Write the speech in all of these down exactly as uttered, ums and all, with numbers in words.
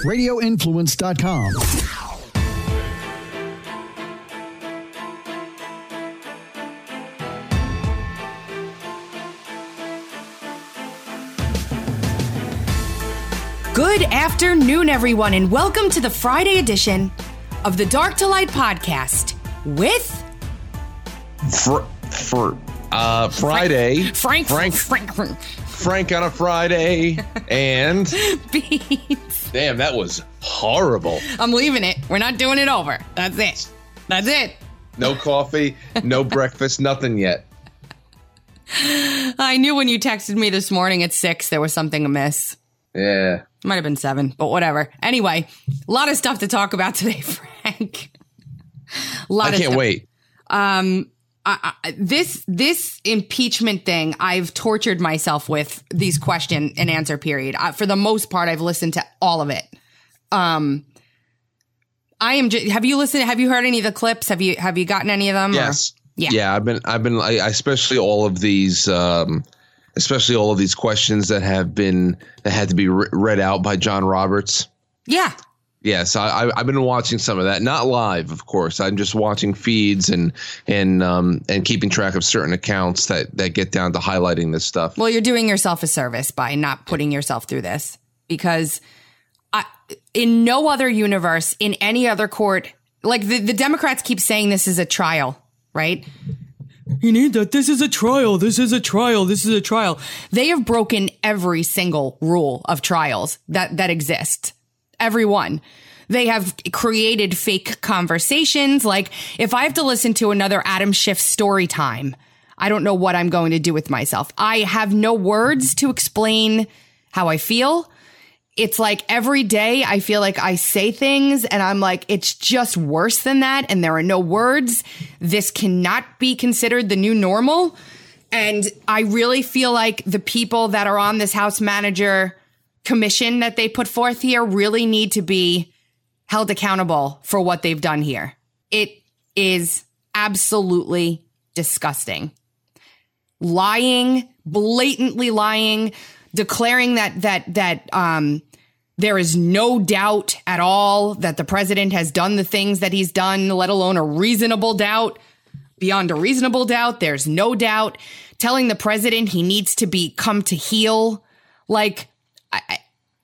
radio influence dot com. Good afternoon, everyone, and welcome to the Friday edition of the Dark to Light podcast with For, for uh, Friday, Frank, Frank, Frank, Frank, Frank on a Friday, and Beans. damn, that was horrible. I'm leaving it. We're not doing it over. That's it. That's it. No coffee, no breakfast, nothing yet. I knew when you texted me this morning at six there was something amiss. Yeah. Might have been seven, but whatever. Anyway, a lot of stuff to talk about today, Frank. A lot I of can't stuff. wait. Um, I, I, this this impeachment thing, I've tortured myself with these question and answer period. I, for the most part, I've listened to all of it. Um, I am. Just, have you listened? Have you heard any of the clips? Have you have you gotten any of them? Yes. Or? Yeah. Yeah. I've been. I've been. I, especially all of these. Um, especially all of these questions that have been that had to be re- read out by John Roberts. Yeah. Yes, I, I've been watching some of that, not live, of course. I'm just watching feeds and and um, and keeping track of certain accounts that, that get down to highlighting this stuff. Well, you're doing yourself a service by not putting yourself through this, because I, in no other universe, in any other court, like the, the Democrats keep saying this is a trial, right? You need that. This is a trial. This is a trial. This is a trial. They have broken every single rule of trials that, that exist. Every one. They have created fake conversations. Like, if I have to listen to another Adam Schiff story time, I don't know what I'm going to do with myself. I have no words to explain how I feel. It's like every day I feel like I say things and I'm like, it's just worse than that. And there are no words. This cannot be considered the new normal. And I really feel like the people that are on this House manager commission that they put forth here really need to be held accountable for what they've done here. It is absolutely disgusting. Lying, blatantly lying, declaring that that that um there is no doubt at all that the president has done the things that he's done, let alone a reasonable doubt. Beyond a reasonable doubt, there's no doubt. Telling the president he needs to be come to heel. Like, I,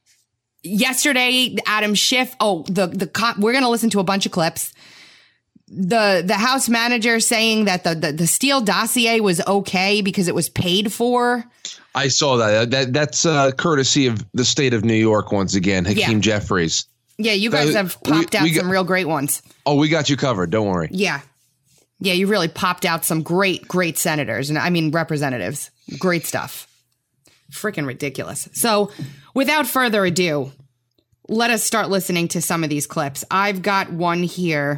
yesterday, Adam Schiff. Oh, the the we're going to listen to a bunch of clips. The the House manager saying that the, the the Steele dossier was okay because it was paid for. I saw that. That that's uh, courtesy of the state of New York once again. Hakeem yeah. Jeffries. Yeah, you guys have popped we, out we got, some real great ones. Oh, we got you covered. Don't worry. Yeah. Yeah, you really popped out some great, great senators. And I mean, representatives. Great stuff. Freaking ridiculous. So without further ado, let us start listening to some of these clips. I've got one here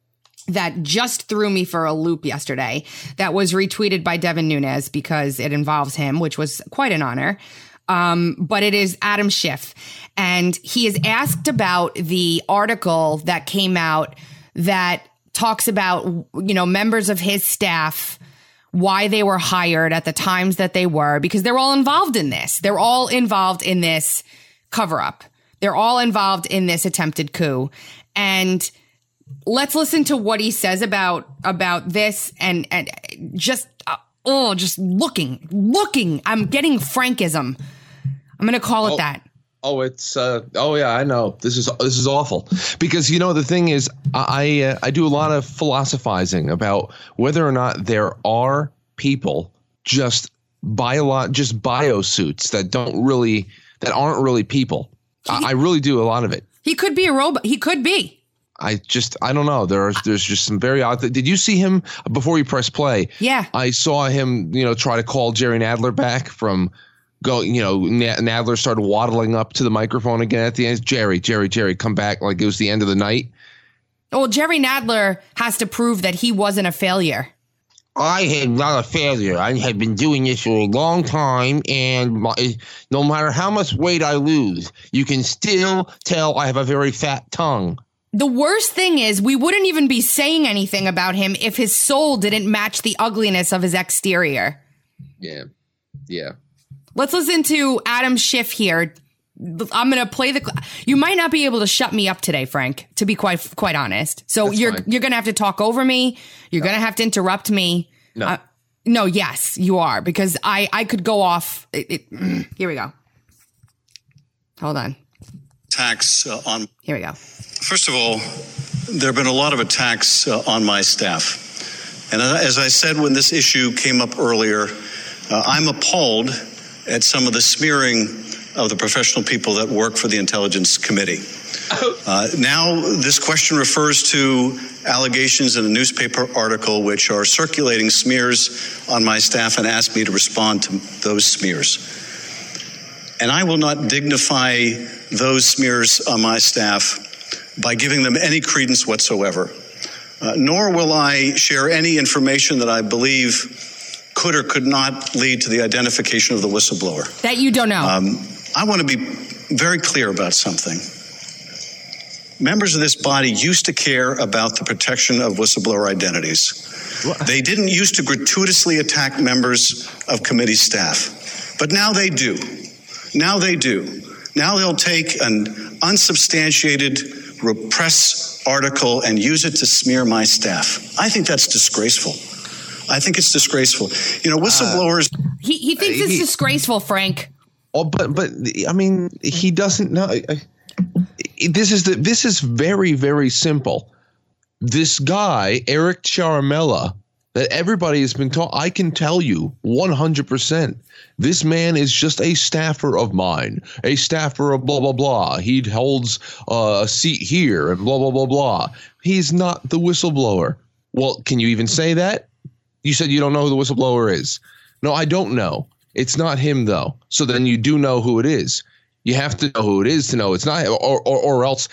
that just threw me for a loop yesterday that was retweeted by Devin Nunes because it involves him, which was quite an honor. Um, but it is Adam Schiff. And he is asked about the article that came out that talks about, you know, members of his staff, why they were hired at the times that they were, because they're all involved in this. They're all involved in this cover up. They're all involved in this attempted coup. And let's listen to what he says about about this and and just uh, oh, just looking, looking. I'm getting Frankism. I'm going to call it oh, that. Oh, it's uh, oh yeah, I know. This is this is awful because you know the thing is I uh, I do a lot of philosophizing about whether or not there are people just bio just biosuits that don't really that aren't really people. He, I, I really do a lot of it. He could be a robot. He could be. I just I don't know. There's there's just some very odd. Th- Did you see him before you press play? Yeah, I saw him. You know, try to call Jerry Nadler back from. Go, you know, Nadler started waddling up to the microphone again at the end. Jerry, Jerry, Jerry, come back like it was the end of the night. Well, Jerry Nadler has to prove that he wasn't a failure. I am not a failure. I have been doing this for a long time, and my, no matter how much weight I lose, you can still tell I have a very fat tongue. The worst thing is we wouldn't even be saying anything about him if his soul didn't match the ugliness of his exterior. Yeah. Yeah. Let's listen to Adam Schiff here I'm going to play the, you might not be able to shut me up today, Frank, to be quite, quite honest. So That's you're, fine. you're going to have to talk over me. You're no. going to have to interrupt me. No. Uh, no, yes, you are, because I, I could go off. It, it, here we go. Hold on. Attacks uh, on. Here we go. First of all, there have been a lot of attacks uh, on my staff. And as I said when this issue came up earlier, uh, I'm appalled at some of the smearing of the professional people that work for the Intelligence Committee. Uh, now, this question refers to allegations in a newspaper article which are circulating smears on my staff and asked me to respond to those smears. And I will not dignify those smears on my staff by giving them any credence whatsoever, uh, nor will I share any information that I believe could or could not lead to the identification of the whistleblower. That you don't know. Um, I want to be very clear about something. Members of this body used to care about the protection of whistleblower identities. What? They didn't used to gratuitously attack members of committee staff, but now they do. Now they do. Now they'll take an unsubstantiated press article and use it to smear my staff. I think that's disgraceful. I think it's disgraceful. You know, whistleblowers. Uh, he, he thinks it's he, disgraceful, Frank. Oh, but but I mean, he doesn't know. This is the this is very, very simple. This guy, Eric Ciaramella, that everybody has been taught, I can tell you one hundred percent. This man is just a staffer of mine, a staffer of blah, blah, blah. He holds uh, a seat here and blah, blah, blah, blah. He's not the whistleblower. Well, can you even say that? You said you don't know who the whistleblower is. No, I don't know. It's not him, though. So then you do know who it is. You have to know who it is to know it's not him, or, or, or else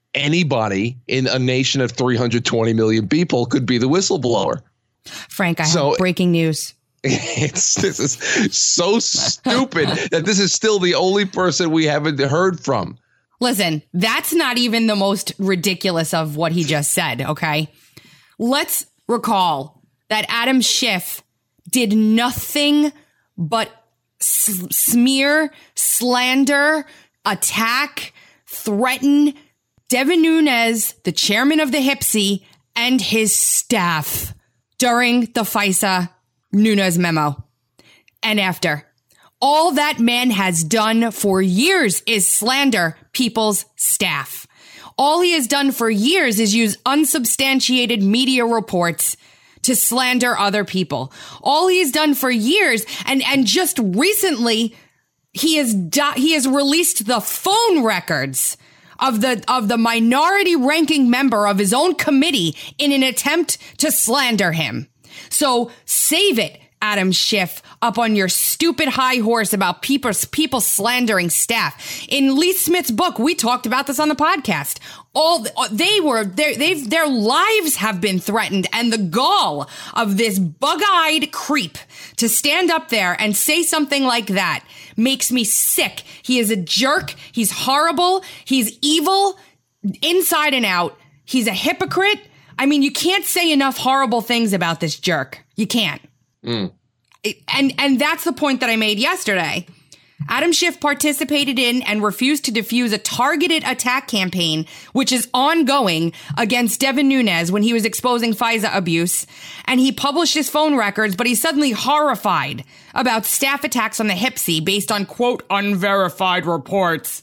anybody in a nation of three hundred twenty million people could be the whistleblower. Frank, I so, have breaking news. It's this is so stupid that this is still the only person we haven't heard from. Listen, that's not even the most ridiculous of what he just said, okay? Let's recall that Adam Schiff did nothing but s- smear, slander, attack, threaten Devin Nunes, the chairman of the H I P S I, and his staff during the FISA Nunes memo and after. All that man has done for years is slander people's staff. All he has done for years is use unsubstantiated media reports to slander other people. All he's done for years, and, and just recently, he has do- he has released the phone records of the of the minority ranking member of his own committee in an attempt to slander him. So save it, Adam Schiff, up on your stupid high horse about people, people slandering staff. In Lee Smith's book, we talked about this on the podcast. All they were, they've their lives have been threatened, and the gall of this bug-eyed creep to stand up there and say something like that makes me sick. He is a jerk. He's horrible. He's evil inside and out. He's a hypocrite. I mean, you can't say enough horrible things about this jerk. You can't. Mm. It, and and that's the point that I made yesterday. Adam Schiff participated in and refused to defuse a targeted attack campaign, which is ongoing, against Devin Nunes when he was exposing FISA abuse. And he published his phone records, but he's suddenly horrified about staff attacks on the H I P S I based on, quote, unverified reports.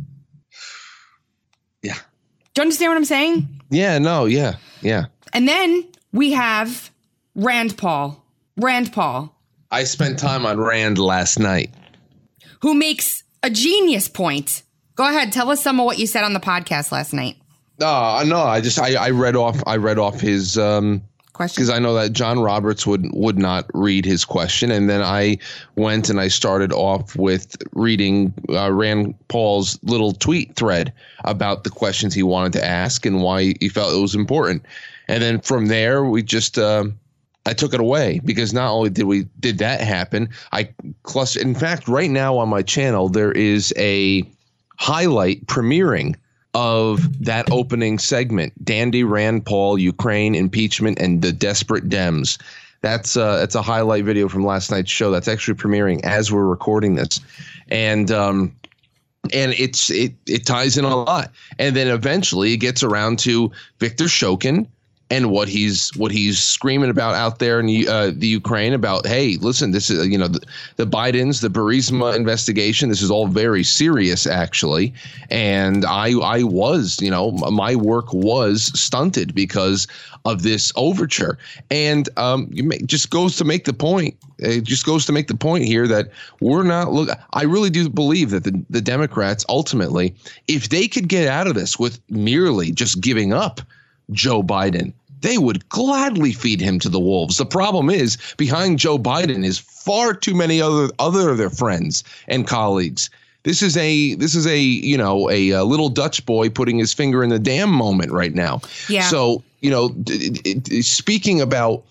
Yeah. Do you understand what I'm saying? Yeah, no, yeah, yeah. And then we have Rand Paul. Rand Paul. I spent time on Rand last night. Who makes a genius point. Go ahead, tell us some of what you said on the podcast last night. No, no, I just I, I read off I read off his um question because I know that John Roberts would would not read his question, and then I went and I started off with reading uh, Rand Paul's little tweet thread about the questions he wanted to ask and why he felt it was important, and then from there we just. Uh, I took it away because not only did we did that happen, I cluster. In fact, right now on my channel, there is a highlight premiering of that opening segment, Dandy Rand Paul, Ukraine impeachment and the desperate Dems. That's uh, that's a highlight video from last night's show. That's actually premiering as we're recording this. And um, And it's it it ties in a lot. And then eventually it gets around to Viktor Shokin and what he's what he's screaming about out there in uh, the Ukraine about, hey, listen, this is, you know, the, the Bidens, the Burisma investigation. This is all very serious, actually. And I I was, you know, my work was stunted because of this overture. And um, you may, just goes to make the point. It just goes to make the point here that we're not look. I really do believe that the, the Democrats ultimately, if they could get out of this with merely just giving up Joe Biden, they would gladly feed him to the wolves. The problem is behind Joe Biden is far too many other other of their friends and colleagues. This is a this is a, you know, a, a little Dutch boy putting his finger in the dam moment right now. Yeah. So, you know, d- d- speaking about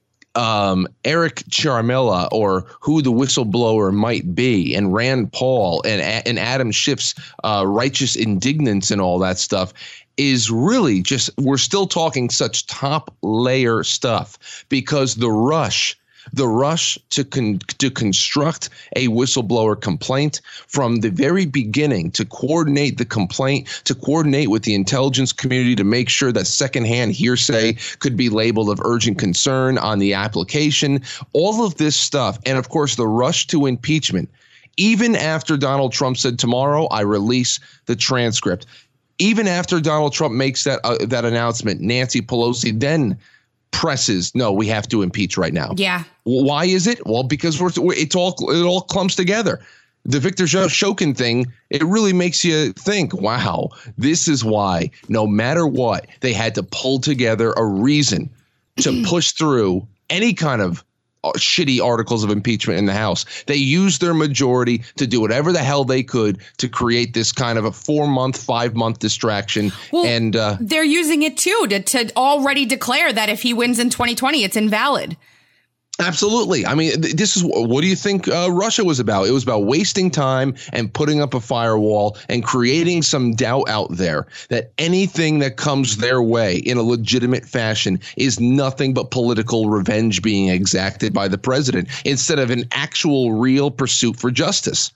um, Eric Ciaramella or who the whistleblower might be, and Rand Paul and and Adam Schiff's uh, righteous indignance and all that stuff, is really just, we're still talking such top layer stuff because the rush, the rush to con, to construct a whistleblower complaint from the very beginning, to coordinate the complaint, to coordinate with the intelligence community to make sure that secondhand hearsay could be labeled of urgent concern on the application, all of this stuff. And of course, the rush to impeachment, even after Donald Trump said, tomorrow I release the transcript. Even after Donald Trump makes that uh, that announcement, Nancy Pelosi then presses, no, we have to impeach right now. Yeah. Why is it? Well, because we're, we're it's all it all clumps together. The Viktor Shokin thing, it really makes you think, wow, this is why no matter what, they had to pull together a reason to push through any kind of shitty articles of impeachment in the House. They used their majority to do whatever the hell they could to create this kind of a four month, five month distraction. Well, and uh, they're using it, too, to, to already declare that if he wins in twenty twenty, it's invalid. Absolutely. I mean, th- this is what do you think uh, Russia was about? It was about wasting time and putting up a firewall and creating some doubt out there that anything that comes their way in a legitimate fashion is nothing but political revenge being exacted by the president instead of an actual real pursuit for justice.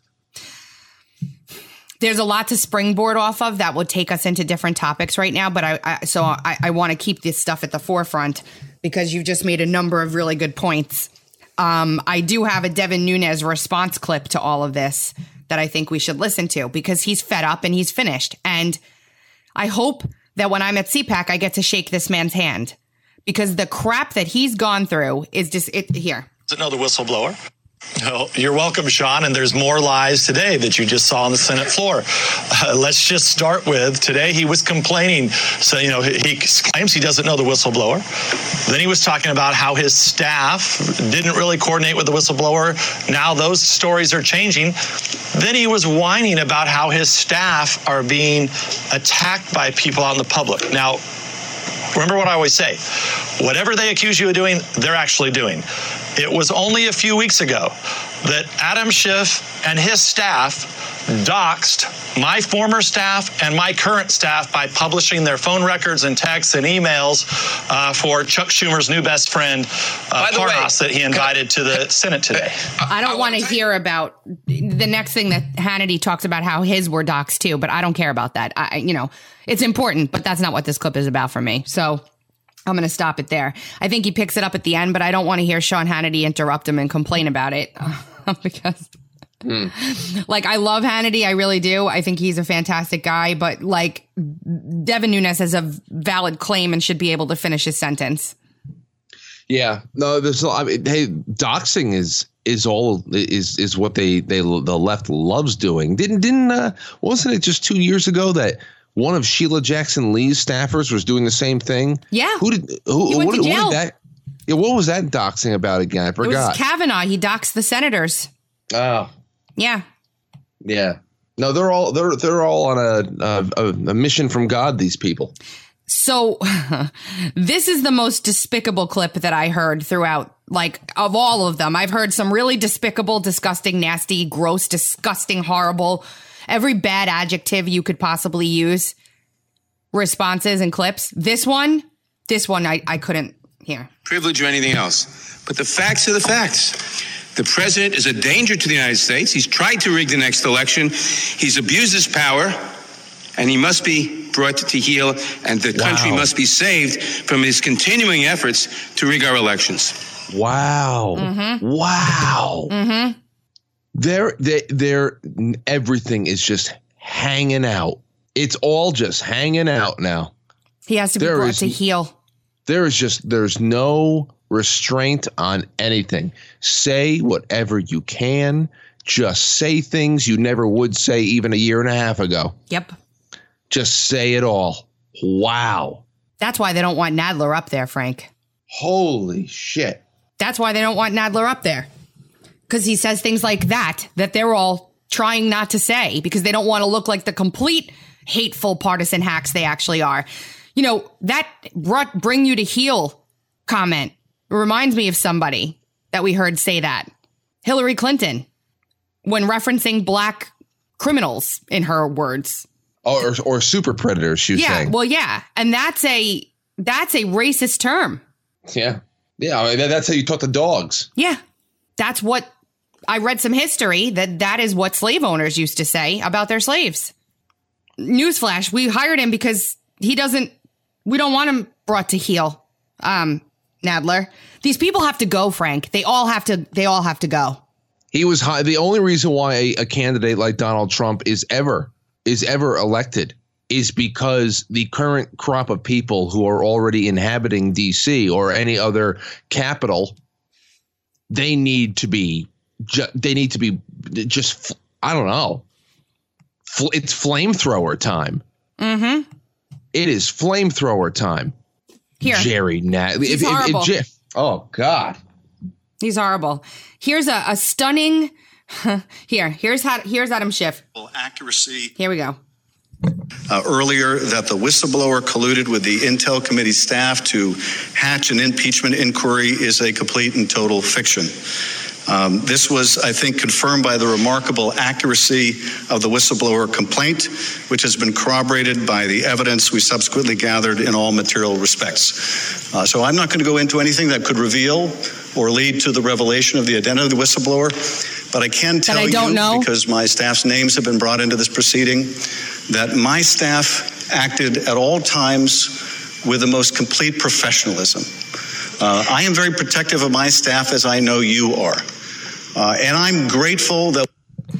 There's a lot to springboard off of that would take us into different topics right now. But I, I so I, I want to keep this stuff at the forefront because you've just made a number of really good points. Um, I do have a Devin Nunes response clip to all of this that I think we should listen to because he's fed up and he's finished. And I hope that when I'm at C PAC, I get to shake this man's hand because the crap that he's gone through is just it here. Another whistleblower. Oh, you're welcome, Sean. And there's more lies today that you just saw on the Senate floor. Uh, let's just start with today. He was complaining. So, you know, he, he claims he doesn't know the whistleblower. Then he was talking about how his staff didn't really coordinate with the whistleblower. Now those stories are changing. Then he was whining about how his staff are being attacked by people out in the public. Now, remember what I always say, whatever they accuse you of doing, they're actually doing. It was only a few weeks ago that Adam Schiff and his staff doxed my former staff and my current staff by publishing their phone records and texts and emails uh, for Chuck Schumer's new best friend, uh, Parnas, that he invited to the Senate today. I don't want to hear about the next thing that Hannity talks about how his were doxed too, but I don't care about that. I, you know, it's important, but that's not what this clip is about for me. So I'm going to stop it there. I think he picks it up at the end, but I don't want to hear Sean Hannity interrupt him and complain about it because mm. like, I love Hannity. I really do. I think he's a fantastic guy, but like Devin Nunes has a valid claim and should be able to finish his sentence. Yeah, no, there's, I mean, hey, doxing is, is all is, is what they, they, the left loves doing. Didn't, didn't, uh, wasn't it just two years ago that one of Sheila Jackson Lee's staffers was doing the same thing? Yeah. Who did, who, he went what, to jail. what did that, yeah, what was that doxing about again? I forgot. It was Kavanaugh. He doxed the senators. Oh. Yeah. Yeah. No, they're all, they're, they're all on a, a, a mission from God, these people. So this is the most despicable clip that I heard throughout, like, of all of them. I've heard some really despicable, disgusting, nasty, gross, disgusting, horrible, every bad adjective you could possibly use responses and clips. This one, this one I, I couldn't hear. Privilege or anything else. But the facts are the facts. The president is a danger to the United States. He's tried to rig the next election. He's abused his power, and he must be brought to heel, and the wow. country must be saved from his continuing efforts to rig our elections. Wow. Mm-hmm. Wow. Mm-hmm. They're, they, they're, everything is just hanging out. It's all just hanging out now. He has to be there brought is, to heel. There is just, there's no restraint on anything. Say whatever you can. Just say things you never would say even a year and a half ago. Yep. Just say it all. Wow. That's why they don't want Nadler up there, Frank. Holy shit. That's why they don't want Nadler up there. Because he says things like that, that they're all trying not to say because they don't want to look like the complete hateful partisan hacks they actually are. You know, that brought, bring you to heel comment reminds me of somebody that we heard say that. Hillary Clinton, when referencing black criminals, in her words. Or, or super predators, she was yeah, saying. Well, yeah. And that's a that's a racist term. Yeah. Yeah. I mean, that's how you talk to dogs. Yeah. That's what I read some history that that is what slave owners used to say about their slaves. Newsflash, we hired him because he doesn't, we don't want him brought to heel. Um, Nadler. These people have to go, Frank. They all have to, they all have to go. He was high. The only reason why a, a candidate like Donald Trump is ever, is ever elected is because the current crop of people who are already inhabiting D C or any other capital, they need to be, ju- they need to be just, I don't know. Fl- it's flamethrower time. Mm-hmm. It is flamethrower time. Here. Jerry Nat. He's if, horrible. If, if, oh, God. He's horrible. Here's a, a stunning. Here, here's how. Here's Adam Schiff. Accuracy. Here we go. Uh, earlier, that the whistleblower colluded with the Intel Committee staff to hatch an impeachment inquiry is a complete and total fiction. Um, this was, I think, confirmed by the remarkable accuracy of the whistleblower complaint, which has been corroborated by the evidence we subsequently gathered in all material respects. Uh, so I'm not going to go into anything that could reveal or lead to the revelation of the identity of the whistleblower, but I can tell I don't you, know. because my staff's names have been brought into this proceeding, that my staff acted at all times with the most complete professionalism. Uh, I am very protective of my staff, as I know you are. Uh, and I'm grateful that.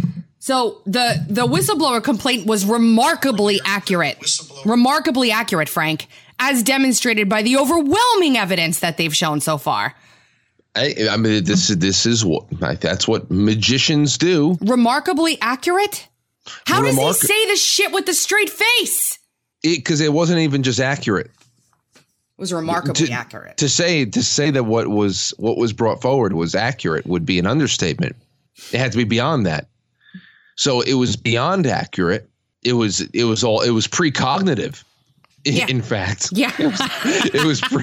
So the, the whistleblower complaint was remarkably accurate. Remarkably accurate, Frank, as demonstrated by the overwhelming evidence that they've shown so far. I, I mean, this, this is what, that's what magicians do. Remarkably accurate? How Remark- does he say this shit with a straight face? Because it, it wasn't even just accurate. It was remarkably to, accurate. To say to say that what was what was brought forward was accurate would be an understatement. It had to be beyond that. So it was beyond accurate. It was it was all it was precognitive. In, Yeah. in fact, Yeah. it was pre,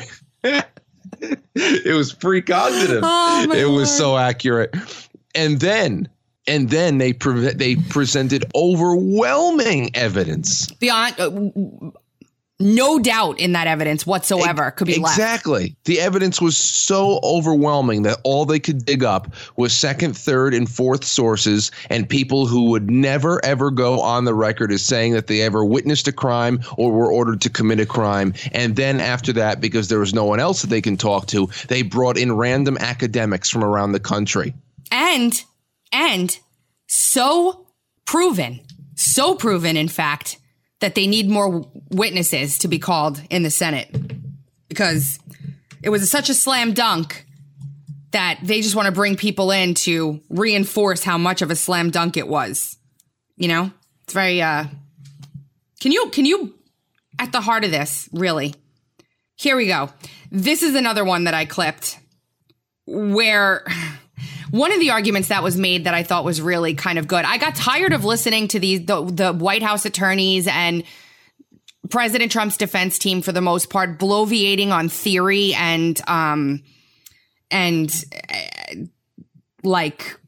it was precognitive. Oh, my it was Lord. so accurate. And then and then they pre- they presented overwhelming evidence. Beyond, uh, no doubt in that evidence whatsoever could be left. Exactly. The evidence was so overwhelming that all they could dig up was second, third, and fourth sources and people who would never, ever go on the record as saying that they ever witnessed a crime or were ordered to commit a crime. And then after that, because there was no one else that they can talk to, they brought in random academics from around the country. And, and so proven, so proven, in fact, that they need more witnesses to be called in the Senate because it was such a slam dunk that they just want to bring people in to reinforce how much of a slam dunk it was. You know, it's very, uh, can you, can you, at the heart of this, really? Here we go. This is another one that I clipped where one of the arguments that was made that I thought was really kind of good. I got tired of listening to these, the, the White House attorneys and President Trump's defense team, for the most part, bloviating on theory and, um, and uh, like,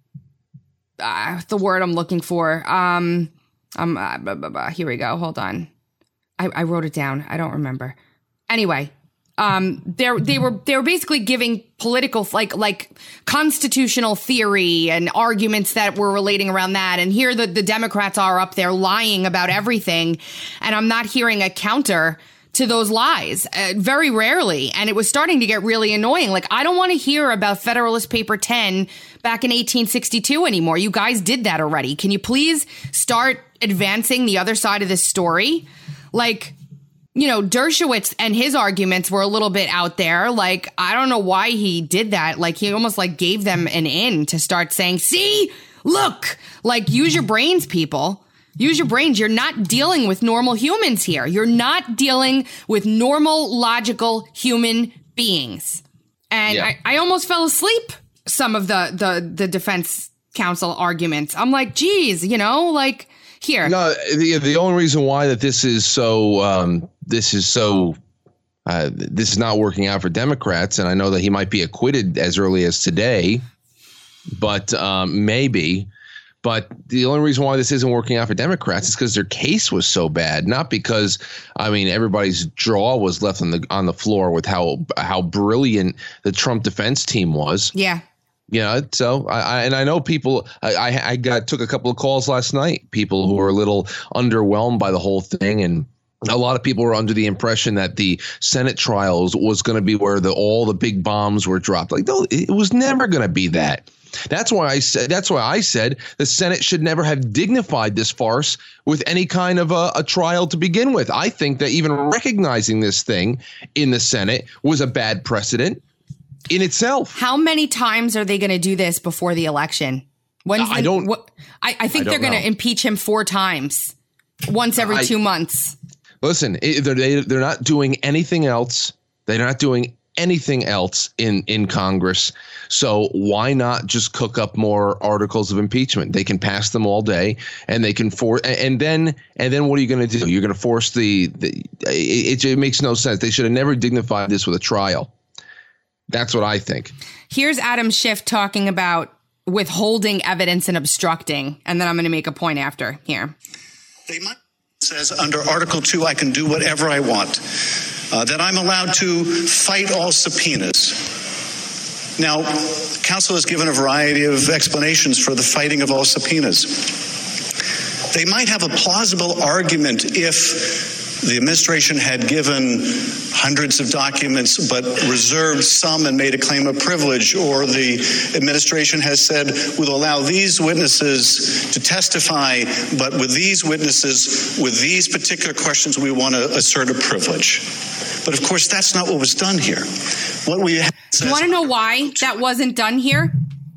uh, the word I'm looking for. Um, um, uh, blah, blah, blah. Here we go. Hold on. I, I wrote it down. I don't remember. Anyway, Um, they they were they were basically giving political like like constitutional theory and arguments that were relating around that. And here the, the Democrats are up there lying about everything, and I'm not hearing a counter to those lies uh, very rarely. And it was starting to get really annoying. Like, I don't want to hear about Federalist Paper ten back in eighteen sixty-two anymore. You guys did that already. Can you please start advancing the other side of this story? Like, you know, Dershowitz and his arguments were a little bit out there. Like, I don't know why he did that. Like, he almost like gave them an in to start saying, see, look, like, use your brains, people. Use your brains. You're not dealing with normal humans here. You're not dealing with normal, logical human beings. And yeah. I, I almost fell asleep some of the, the, the defense counsel arguments. I'm like, geez, you know, like, here. No, the, the only reason why that this is so, um, this is so, uh, this is not working out for Democrats, and I know that he might be acquitted as early as today, but um, maybe. But the only reason why this isn't working out for Democrats is because their case was so bad, not because, I mean, everybody's jaw was left on the on the floor with how how brilliant the Trump defense team was. Yeah. Yeah, so I, I and I know people. I, I I got took a couple of calls last night. People who were a little underwhelmed by the whole thing, and a lot of people were under the impression that the Senate trials was going to be where the all the big bombs were dropped. Like, no, it was never going to be that. That's why I said. That's why I said the Senate should never have dignified this farce with any kind of a, a trial to begin with. I think that even recognizing this thing in the Senate was a bad precedent in itself. How many times are they going to do this before the election? When's the, I don't. What, I, I think I they're going to impeach him four times, once every I, two months. Listen, they're they, they're not doing anything else. They're not doing anything else in in Congress. So why not just cook up more articles of impeachment? They can pass them all day, and they can force. And then and then what are you going to do? You're going to force the. the it, it makes no sense. They should have never dignified this with a trial. That's what I think. Here's Adam Schiff talking about withholding evidence and obstructing. And then I'm going to make a point after here. They might says under Article two, I can do whatever I want, uh, that I'm allowed to fight all subpoenas. Now, counsel has given a variety of explanations for the fighting of all subpoenas. They might have a plausible argument if the administration had given hundreds of documents but reserved some and made a claim of privilege, or the administration has said we'll allow these witnesses to testify, but with these witnesses, with these particular questions, we want to assert a privilege. But of course, that's not what was done here. What we have Do you want to know why that wasn't done here?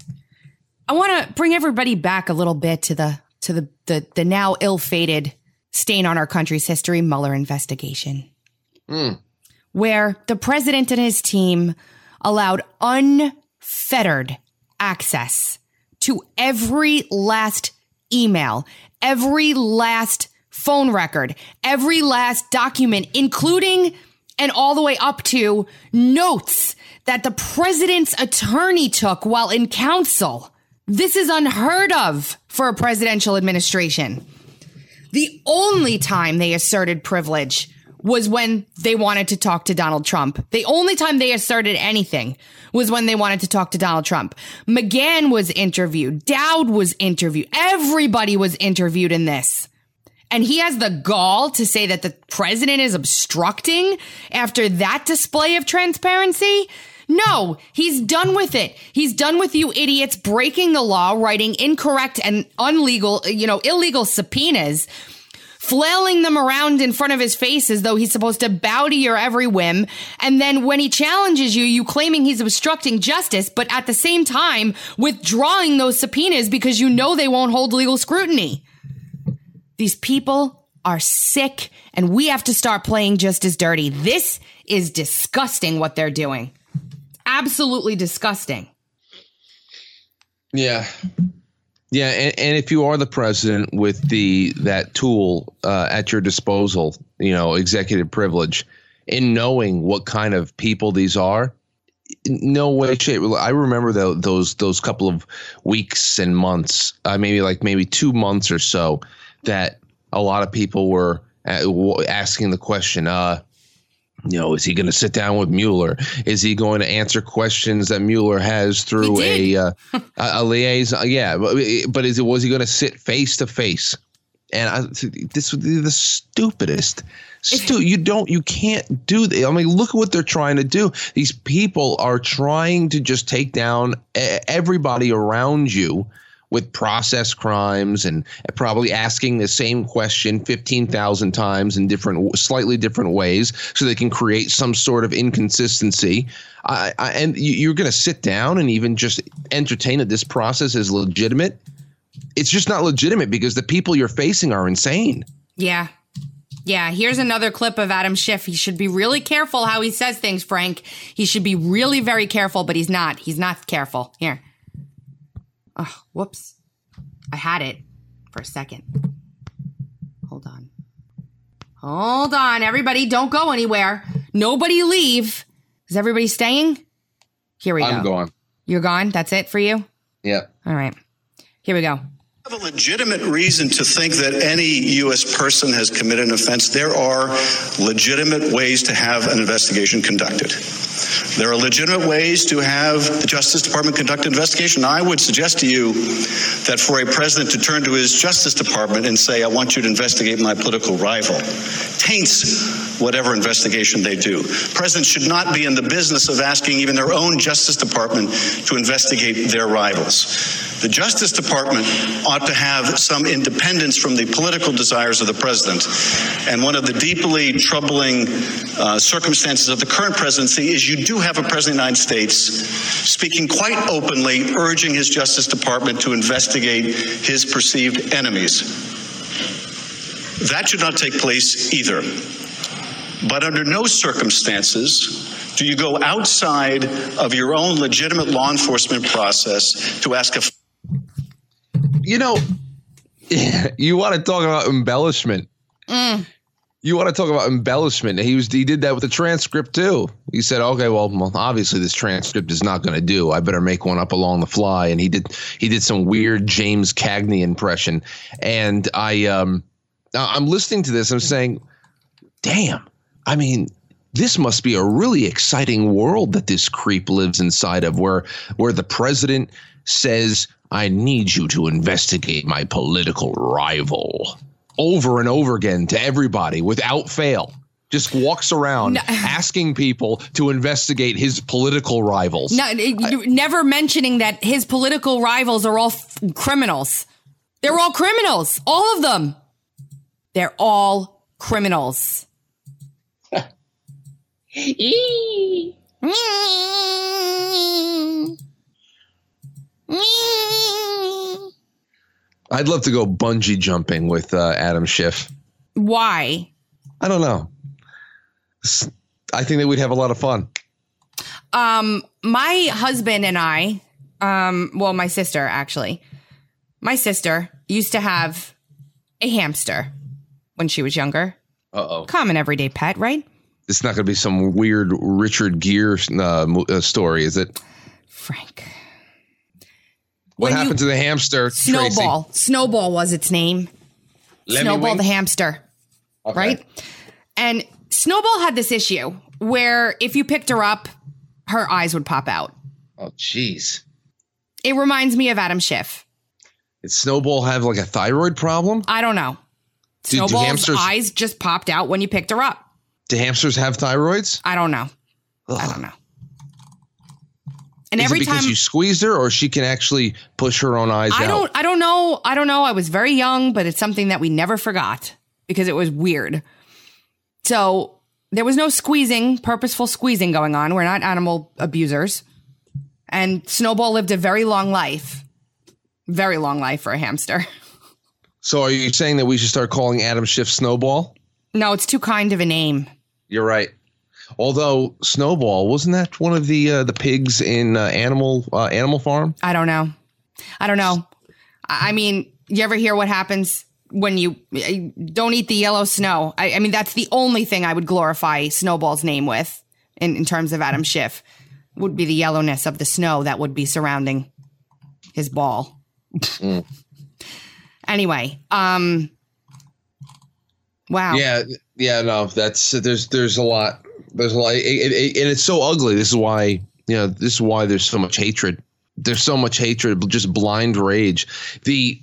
I want to bring everybody back a little bit to the to the the, the now ill-fated stain on our country's history, Mueller investigation, mm. where the president and his team allowed unfettered access to every last email, every last phone record, every last document, including and all the way up to notes that the president's attorney took while in counsel. This is unheard of for a presidential administration. The only time they asserted privilege was when they wanted to talk to Donald Trump. The only time they asserted anything was when they wanted to talk to Donald Trump. McGahn was interviewed. Dowd was interviewed. Everybody was interviewed in this. And he has the gall to say that the president is obstructing after that display of transparency? No, he's done with it. He's done with you idiots breaking the law, writing incorrect and unlegal, you know, illegal subpoenas, flailing them around in front of his face as though he's supposed to bow to your every whim. And then when he challenges you, you claiming he's obstructing justice, but at the same time withdrawing those subpoenas because you know they won't hold legal scrutiny. These people are sick, and we have to start playing just as dirty. This is disgusting what they're doing. Absolutely disgusting. Yeah. Yeah. And, and if you are the president with the that tool uh, at your disposal, you know, executive privilege, in knowing what kind of people these are, no way, shape. I remember the, those those couple of weeks and months, uh, maybe like maybe two months or so, that a lot of people were asking the question, uh, You know, is he going to sit down with Mueller? Is he going to answer questions that Mueller has through a, uh, a a liaison? Yeah, but, but is it was he going to sit face to face? And I, this would be the stupidest. Stu- you don't, you can't do that. I mean, look at what they're trying to do. These people are trying to just take down everybody around you with process crimes and probably asking the same question fifteen thousand times in different, slightly different ways so they can create some sort of inconsistency. I, I, and you're going to sit down and even just entertain that this process is legitimate. It's just not legitimate because the people you're facing are insane. Yeah. Yeah. Here's another clip of Adam Schiff. He should be really careful how he says things, Frank. He should be really very careful, but he's not. He's not careful. Here. Oh, whoops. I had it for a second. Hold on. Hold on. Everybody, don't go anywhere. Nobody leave. Is everybody staying? Here we go. I'm gone. You're gone? That's it for you? Yeah. All right. Here we go. I have a legitimate reason to think that any U S person has committed an offense. There are legitimate ways to have an investigation conducted. There are legitimate ways to have the Justice Department conduct an investigation. I would suggest to you that for a president to turn to his Justice Department and say, I want you to investigate my political rival, taints whatever investigation they do. Presidents should not be in the business of asking even their own Justice Department to investigate their rivals. The Justice Department ought to have some independence from the political desires of the president. And one of the deeply troubling uh, circumstances of the current presidency is you do have a president of the United States speaking quite openly, urging his Justice Department to investigate his perceived enemies. That should not take place either. But under no circumstances do you go outside of your own legitimate law enforcement process to ask a You know, you want to talk about embellishment. Mm. You want to talk about embellishment. He was he did that with the transcript, too. He said, OK, well, well obviously this transcript is not going to do. I better make one up along the fly. And he did he did some weird James Cagney impression. And I um, I'm listening to this. I'm saying, damn, I mean, this must be a really exciting world that this creep lives inside of, where where the president says, I need you to investigate my political rival over and over again to everybody without fail. Just walks around no. asking people to investigate his political rivals. No, I, never mentioning that his political rivals are all f- criminals. They're all criminals. All of them. They're all criminals. I'd love to go bungee jumping with uh, Adam Schiff. Why? I don't know. I think that we'd have a lot of fun. Um, my husband and I, um, well, my sister, actually, my sister used to have a hamster when she was younger. Uh-oh. Common everyday pet, right? It's not going to be some weird Richard Gere uh, uh, story, is it? Frank. What when happened you, to the hamster? Snowball. Tracy? Snowball was its name. Lemmy Snowball Wing? the hamster. Okay. Right? And Snowball had this issue where if you picked her up, her eyes would pop out. Oh, jeez. It reminds me of Adam Schiff. Did Snowball have like a thyroid problem? I don't know. Do, Snowball's do hamsters, eyes just popped out when you picked her up. Do hamsters have thyroids? I don't know. Ugh. I don't know. And Is every it because time you squeezed her, or she can actually push her own eyes I out? don't. I don't know. I don't know. I was very young, but it's something that we never forgot because it was weird. So there was no squeezing, purposeful squeezing going on. We're not animal abusers. And Snowball lived a very long life, very long life for a hamster. So are you saying that we should start calling Adam Schiff Snowball? No, it's too kind of a name. You're right. Although Snowball, wasn't that one of the uh, the pigs in uh, Animal uh, Animal Farm? I don't know. I don't know. I mean, you ever hear what happens when you don't eat the yellow snow? I, I mean, that's the only thing I would glorify Snowball's name with in, in terms of Adam Schiff, would be the yellowness of the snow that would be surrounding his ball. Mm. Anyway, um, wow. Yeah, yeah, no, that's there's there's a lot. There's a lot, it, it, and it's so ugly. This is why, you know, this is why there's so much hatred. There's so much hatred, just blind rage. The,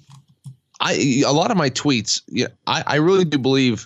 I, a lot of my tweets, yeah, I, I really do believe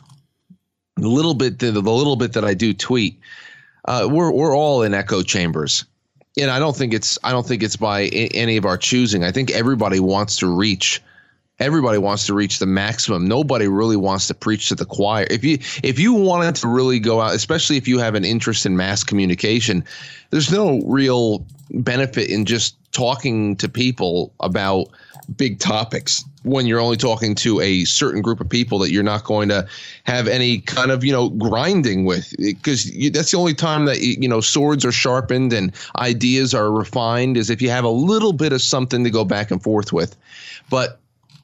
a little bit, the, the little bit that I do tweet, uh, we're, we're all in echo chambers. And I don't think it's, I don't think it's by any of our choosing. I think everybody wants to reach Everybody wants to reach the maximum. Nobody really wants to preach to the choir. If you if you wanted to really go out, especially if you have an interest in mass communication, there's no real benefit in just talking to people about big topics when you're only talking to a certain group of people that you're not going to have any kind of, you know, grinding with, because that's the only time that, you know, swords are sharpened and ideas are refined, is if you have a little bit of something to go back and forth with. But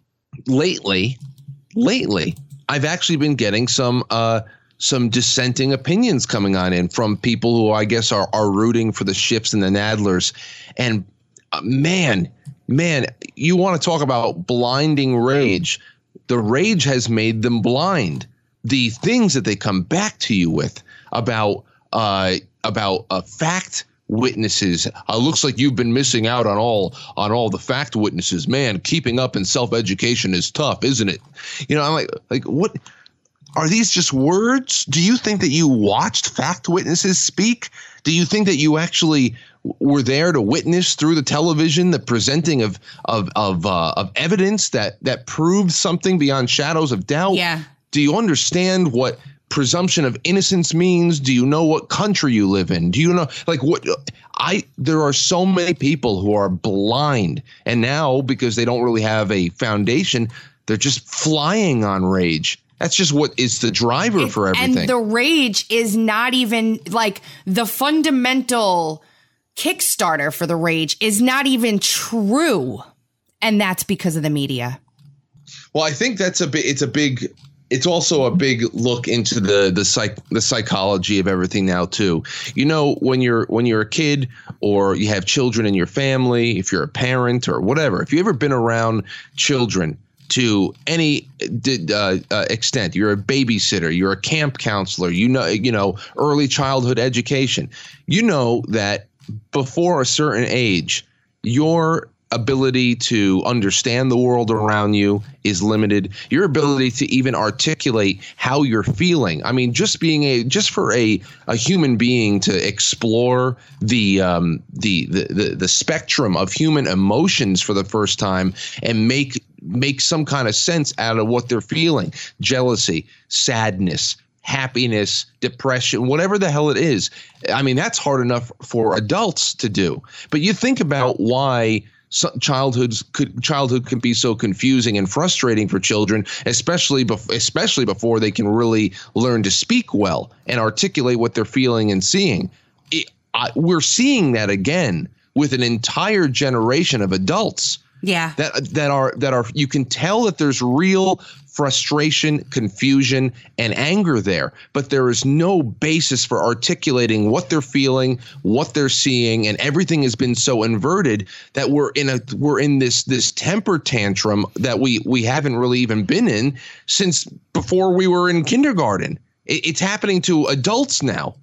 Lately, lately, I've actually been getting some uh, some dissenting opinions coming on in from people who I guess are are rooting for the Schiffs and the Nadlers. And uh, man, man, you want to talk about blinding rage. The rage has made them blind. The things that they come back to you with about uh, about a fact. Witnesses. Uh, looks like you've been missing out on all on all the fact witnesses. Man, keeping up in self-education is tough, isn't it? You know, I'm like, like what are these just words? Do you think that you watched fact witnesses speak? Do you think that you actually were there to witness through the television the presenting of of of uh, of evidence that that proved something beyond shadows of doubt? Yeah. Do you understand what presumption of innocence means? Do you know what country you live in? Do you know, like, what I there are so many people who are blind, and now because they don't really have a foundation, they're just flying on rage. That's just what is the driver for everything. And the rage is not even like the fundamental Kickstarter for the rage is not even true. And that's because of the media. Well, I think that's a bit, it's a big, it's also a big look into the the psych the psychology of everything now too. You know, when you're when you're a kid or you have children in your family, if you're a parent or whatever, if you've ever been around children to any uh, uh, extent, you're a babysitter, you're a camp counselor, you know, you know, early childhood education, you know that before a certain age, your ability to understand the world around you is limited. Your ability to even articulate how you're feeling. I mean, just being a just for a a human being to explore the um, the, the the the spectrum of human emotions for the first time and make make some kind of sense out of what they're feeling. Jealousy, sadness, happiness, depression, whatever the hell it is. I mean, that's hard enough for adults to do. But you think about why So childhoods could childhood can be so confusing and frustrating for children, especially bef- especially before they can really learn to speak well and articulate what they're feeling and seeing. It, I, we're seeing that again with an entire generation of adults. Yeah, that that are that are you can tell that there's real frustration, confusion, and anger there, but there is no basis for articulating what they're feeling, what they're seeing, and everything has been so inverted that we're in a we're in this this temper tantrum that we we haven't really even been in since before we were in kindergarten. It, it's happening to adults now.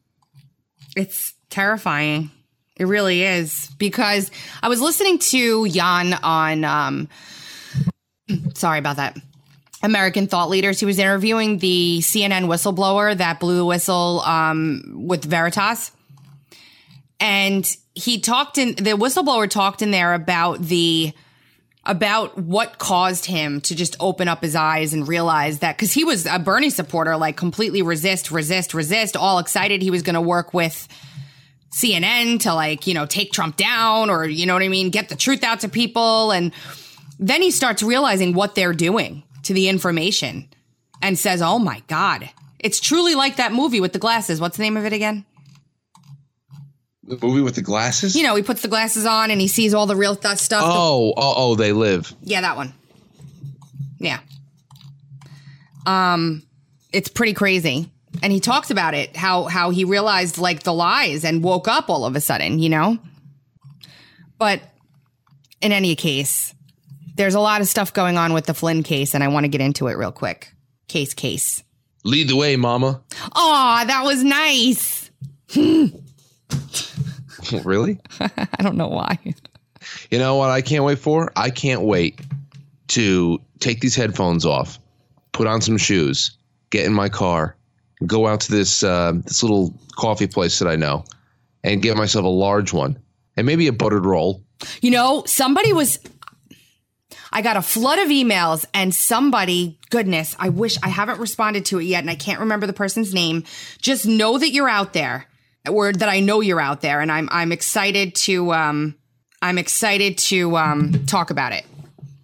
It's terrifying. It really is, because I was listening to Jan on, um, sorry about that, American Thought Leaders. He was interviewing the C N N whistleblower that blew the whistle um, with Veritas. And he talked in, the whistleblower talked in there about the, about what caused him to just open up his eyes and realize that, because he was a Bernie supporter, like completely resist, resist, resist, all excited he was going to work with C N N to, like, you know, take Trump down, or, you know what I mean, get the truth out to people. And then he starts realizing what they're doing to the information and says, oh my God, it's truly like that movie with the glasses. What's the name of it again? The movie with the glasses? You know, he puts the glasses on and he sees all the real th- stuff. Oh, oh, oh, They Live. Yeah, that one. Yeah. Um, it's pretty crazy. And he talks about it, how how he realized, like, the lies and woke up all of a sudden, you know? But in any case, there's a lot of stuff going on with the Flynn case, and I want to get into it real quick. Case, case. Lead the way, mama. Aw, that was nice. Really? I don't know why. You know what I can't wait for? I can't wait to take these headphones off, put on some shoes, get in my car, go out to this uh, this little coffee place that I know, and get myself a large one and maybe a buttered roll. You know, somebody was... I got a flood of emails and somebody, goodness, I wish I haven't responded to it yet and I can't remember the person's name. Just know that you're out there, or that I know you're out there, and I'm I'm excited to um I'm excited to um talk about it.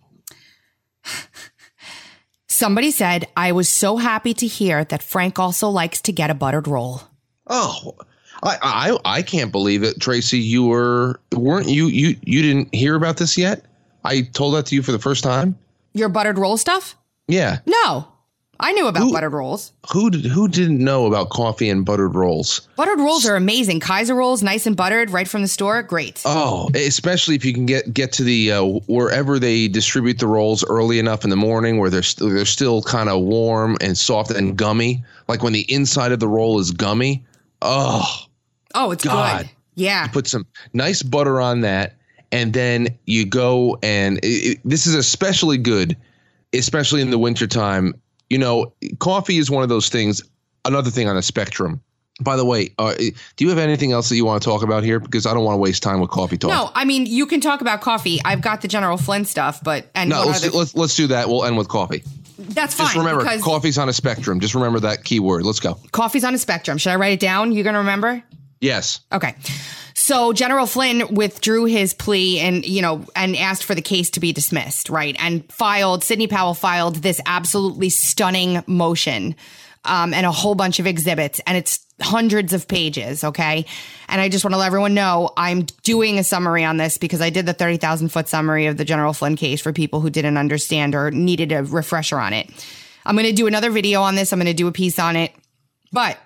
Somebody said, I was so happy to hear that Frank also likes to get a buttered roll. Oh, I I, I can't believe it, Tracy. You were weren't you you you didn't hear about this yet? I told that to you for the first time. Your buttered roll stuff? Yeah. No, I knew about who, buttered rolls. Who did, who didn't know about coffee and buttered rolls? Buttered rolls are amazing. Kaiser rolls, nice and buttered, right from the store. Great. Oh, especially if you can get get to the uh, wherever they distribute the rolls early enough in the morning where they're st- they're still kind of warm and soft and gummy. Like when the inside of the roll is gummy. Oh, oh, it's God. Good. Yeah. You put some nice butter on that. And then you go and it, it, this is especially good, especially in the wintertime. You know, coffee is one of those things, another thing on a spectrum. By the way, uh, do you have anything else that you want to talk about here? Because I don't want to waste time with coffee talk. No, I mean, you can talk about coffee. I've got the General Flynn stuff, but and no, let's, other- let's let's do that. We'll end with coffee. That's fine. Just remember, because coffee's on a spectrum. Just remember that key word. Let's go. Coffee's on a spectrum. Should I write it down? You're going to remember? Yes. Okay. So General Flynn withdrew his plea and, you know, and asked for the case to be dismissed, right? And filed, Sidney Powell filed this absolutely stunning motion um, and a whole bunch of exhibits. And it's hundreds of pages, okay? And I just want to let everyone know I'm doing a summary on this because I did the thirty thousand foot summary of the General Flynn case for people who didn't understand or needed a refresher on it. I'm going to do another video on this. I'm going to do a piece on it. But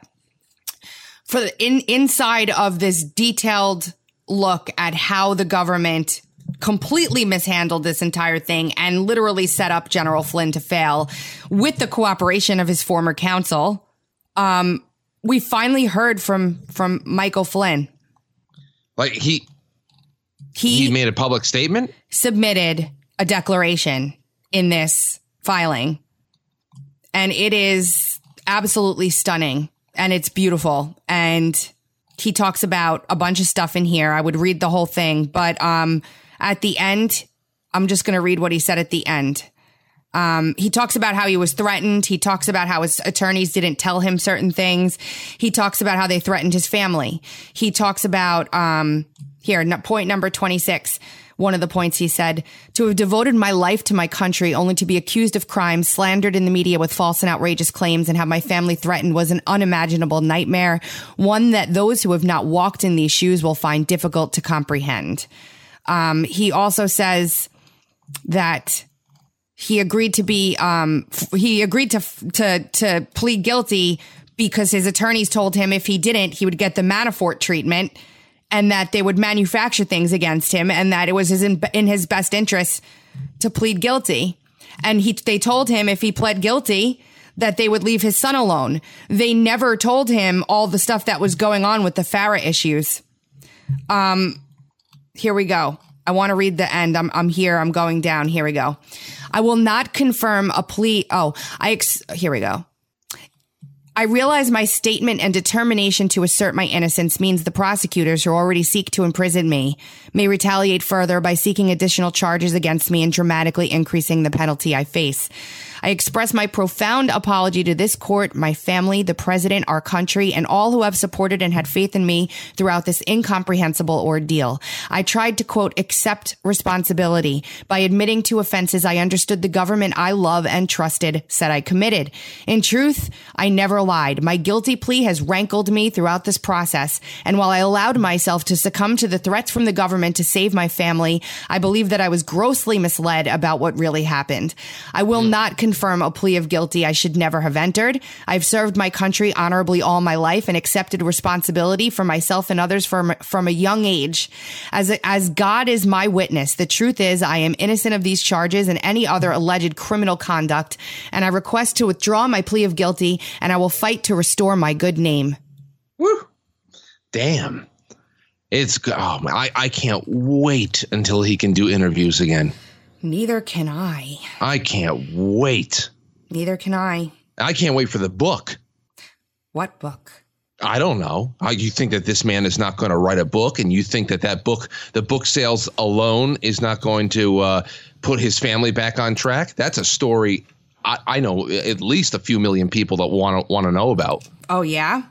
for the in, inside of this detailed look at how the government completely mishandled this entire thing and literally set up General Flynn to fail with the cooperation of his former counsel, um, we finally heard from from Michael Flynn. Like he, he he made a public statement, submitted a declaration in this filing, and it is absolutely stunning. And it's beautiful. And he talks about a bunch of stuff in here. I would read the whole thing. But um, at the end, I'm just going to read what he said at the end. Um, he talks about how he was threatened. He talks about how his attorneys didn't tell him certain things. He talks about how they threatened his family. He talks about, um, here, point number twenty-six. One of the points he said, to have devoted my life to my country only to be accused of crime, slandered in the media with false and outrageous claims, and have my family threatened was an unimaginable nightmare, one that those who have not walked in these shoes will find difficult to comprehend. Um, he also says that he agreed to be, um, he agreed to, to, to plead guilty because his attorneys told him if he didn't, he would get the Manafort treatment, and that they would manufacture things against him, and that it was his in, in his best interest to plead guilty. And he, they told him if he pled guilty, that they would leave his son alone. They never told him all the stuff that was going on with the Farah issues. Um, here we go. I want to read the end. I'm, I'm here. I'm going down. Here we go. I will not confirm a plea. Oh, I, ex- here we go. I realize my statement and determination to assert my innocence means the prosecutors who already seek to imprison me may retaliate further by seeking additional charges against me and dramatically increasing the penalty I face. I express my profound apology to this court, my family, the president, our country, and all who have supported and had faith in me throughout this incomprehensible ordeal. I tried to, quote, accept responsibility by admitting to offenses I understood the government I love and trusted said I committed. In truth, I never lied. My guilty plea has rankled me throughout this process. And while I allowed myself to succumb to the threats from the government to save my family, I believe that I was grossly misled about what really happened. I will not confirm a plea of guilty I should never have entered. I've served my country honorably all my life and accepted responsibility for myself and others from, from a young age. As, as God is my witness, the truth is I am innocent of these charges and any other alleged criminal conduct, and I request to withdraw my plea of guilty, and I will fight to restore my good name. Woo. Damn. It's, oh, man, I, I can't wait until he can do interviews again. Neither can I. I can't wait. Neither can I. I can't wait for the book. What book? I don't know. Uh, you think that this man is not going to write a book, and you think that that book, the book sales alone, is not going to uh, put his family back on track? That's a story I, I know at least a few million people that want to want to know about. Oh, yeah?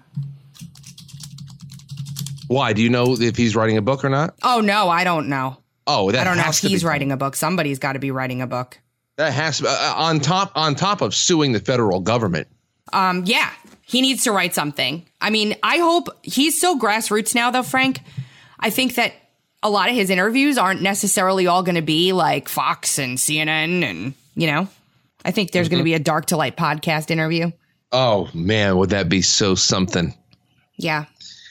Why? Do you know if he's writing a book or not? Oh, no, I don't know. Oh, that I don't know if has to he's be- writing a book. Somebody's got to be writing a book. That has to be, uh, on top on top of suing the federal government. Um, yeah, he needs to write something. I mean, I hope he's so grassroots now, though, Frank. I think that a lot of his interviews aren't necessarily all going to be like Fox and C N N and, you know, I think there's mm-hmm. going to be a Dark to Light podcast interview. Oh, man, would that be so something? Yeah.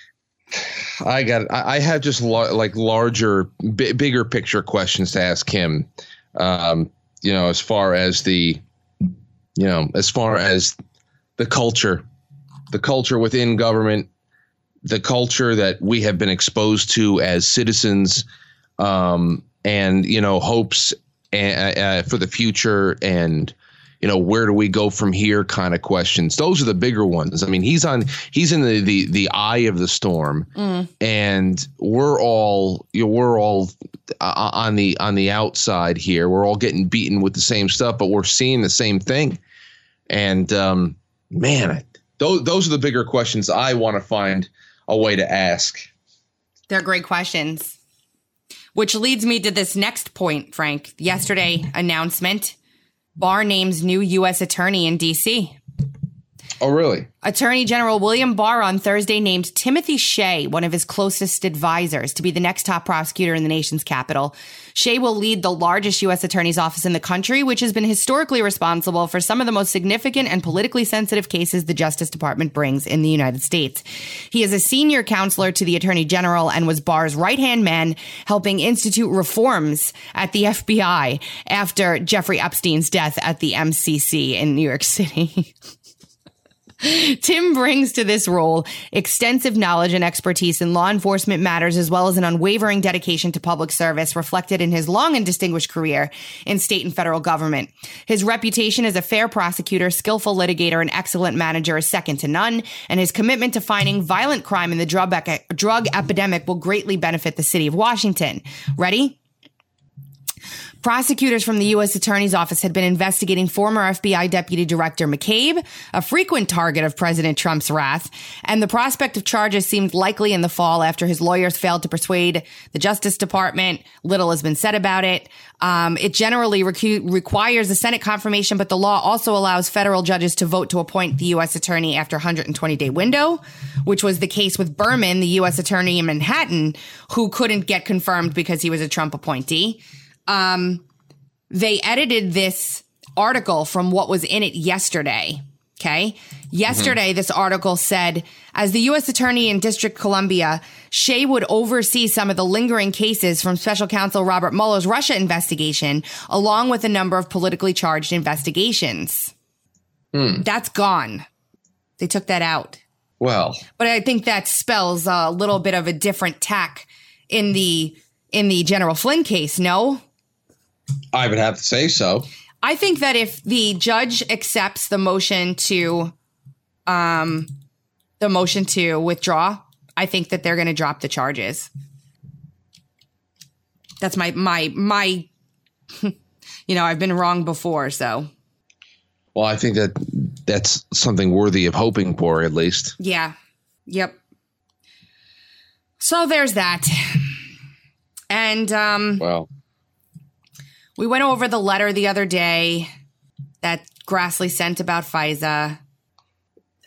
I got I, I have just la- like larger, b- bigger picture questions to ask him. Um, you know, as far as the, you know, as far as the culture, the culture within government, the culture that we have been exposed to as citizens, um, and, you know, hopes uh, uh, for the future and, you know, where do we go from here kind of questions. Those are the bigger ones. I mean, he's on he's in the the, the eye of the storm mm. and we're all you know, we're all uh, on the on the outside here. We're all getting beaten with the same stuff, but we're seeing the same thing. And um, man, those, those are the bigger questions I want to find a way to ask. They're great questions, which leads me to this next point, Frank. Yesterday announcement. Barr names new U S attorney in D C. Oh, really? Attorney General William Barr on Thursday named Timothy Shea, one of his closest advisors, to be the next top prosecutor in the nation's capital. Shea will lead the largest U S attorney's office in the country, which has been historically responsible for some of the most significant and politically sensitive cases the Justice Department brings in the United States. He is a senior counselor to the Attorney General and was Barr's right-hand man, helping institute reforms at the F B I after Jeffrey Epstein's death at the M C C in New York City. Tim brings to this role extensive knowledge and expertise in law enforcement matters, as well as an unwavering dedication to public service reflected in his long and distinguished career in state and federal government. His reputation as a fair prosecutor, skillful litigator, and excellent manager is second to none, and his commitment to fighting violent crime and the drug, ec- drug epidemic will greatly benefit the city of Washington. Ready? Prosecutors from the U S Attorney's Office had been investigating former F B I Deputy Director McCabe, a frequent target of President Trump's wrath, and the prospect of charges seemed likely in the fall after his lawyers failed to persuade the Justice Department. Little has been said about it. Um, it generally recu- requires a Senate confirmation, but the law also allows federal judges to vote to appoint the U S attorney after a one hundred twenty day window, which was the case with Berman, the U S attorney in Manhattan, who couldn't get confirmed because he was a Trump appointee. Um, they edited this article from what was in it yesterday. Okay. Yesterday, mm-hmm. This article said, as the U S attorney in District Columbia, Shea would oversee some of the lingering cases from special counsel Robert Mueller's Russia investigation, along with a number of politically charged investigations. Mm. That's gone. They took that out. Well, but I think that spells a little bit of a different tack in the, in the General Flynn case. No? I would have to say so. I think that if the judge accepts the motion to, um, the motion to withdraw, I think that they're going to drop the charges. That's my, my, my, you know, I've been wrong before, so. Well, I think that that's something worthy of hoping for, at least. Yeah. Yep. So there's that. And, um, well. We went over the letter the other day that Grassley sent about FISA.